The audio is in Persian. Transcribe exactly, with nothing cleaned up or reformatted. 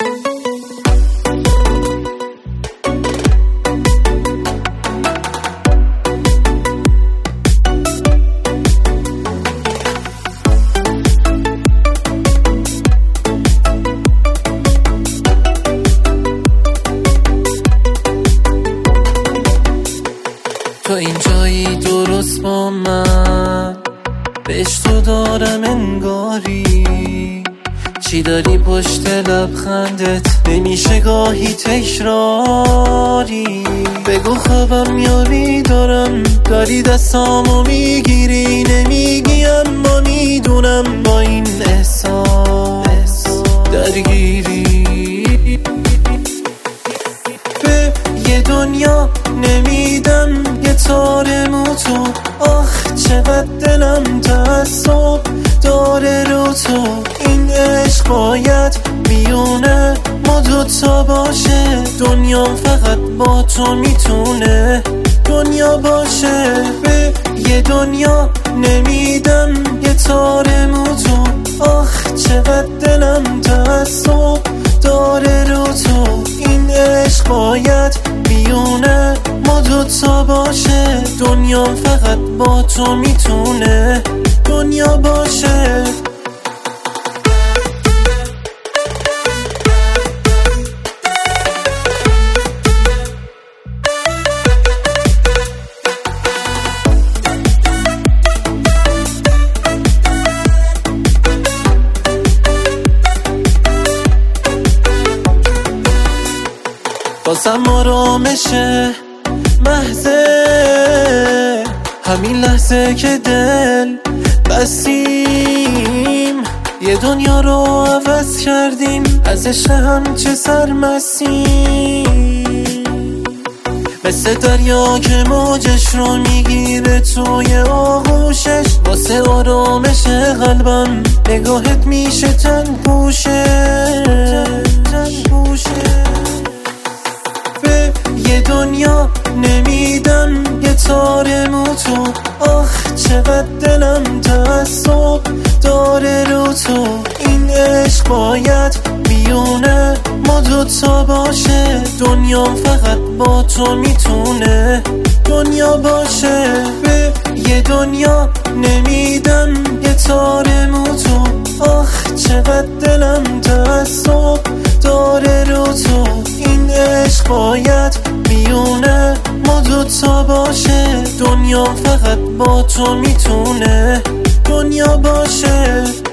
تو این جایی درست با من، بهش تو دارم انگاری. چی داری پشت لبخندت؟ نمیشه گاهی تکراری. بگو خوابم میاری دارم، داری دستامو میگیری. نمیگی اما میدونم با این احساس درگیری. به یه دنیا نمیدم یه تار موتو. آخ چقدر دلم تعصب داره رو تو. این عشق باید میونه ما دوتا باشه. دنیا فقط با تو میتونه دنیا باشه. به یه دنیا نمیدم یه تار موتو. آخ چقدر دلم تعصب داره رو تو. این عشق باید میونه ما دوتا باشه. دنیا فقط با تو میتونه دنیا باشه. بازم آرامشه محضه همین لحظه که دل بستیم. یه دنیا رو عوض کردیم، از عشق هم چه سرمستیم. مثل دریا که موجش رو میگیره توی آغوشش. واسه آرامش قلبم نگاهت میشه تن پوشه تن پوشه. به یه دنیا نمیدم یه تار موتو. آخ چقدر دلم تعصب داره رو تو. این عشق باید میونه ما دوتا باشه. دنیا فقط با تو میتونه دنیا باشه. به یه دنیا نمیدم یه تار موتو. آخ چقدر دلم تعصب داره رو تو. این عشق باید میونه ما دوتا باشه. دنیا فقط با تو میتونه دنیا باشه.